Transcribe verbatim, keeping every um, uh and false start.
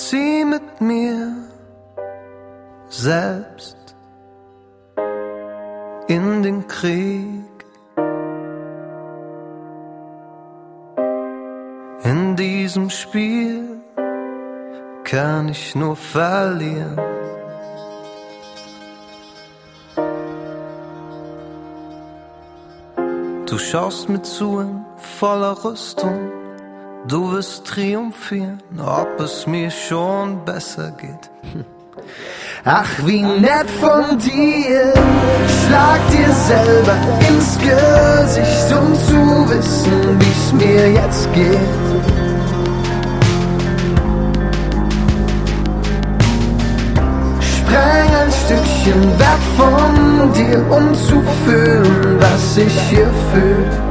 zieh mit mir selbst in den Krieg. In diesem Spiel kann ich nur verlieren. Du schaust mir zu in voller Rüstung, du wirst triumphieren, ob es mir schon besser geht. Ach, wie nett von dir, schlag dir selber ins Gesicht, um zu wissen, wie's mir jetzt geht. Spreng ein Stückchen weg von dir, um zu fühlen, was ich hier fühl.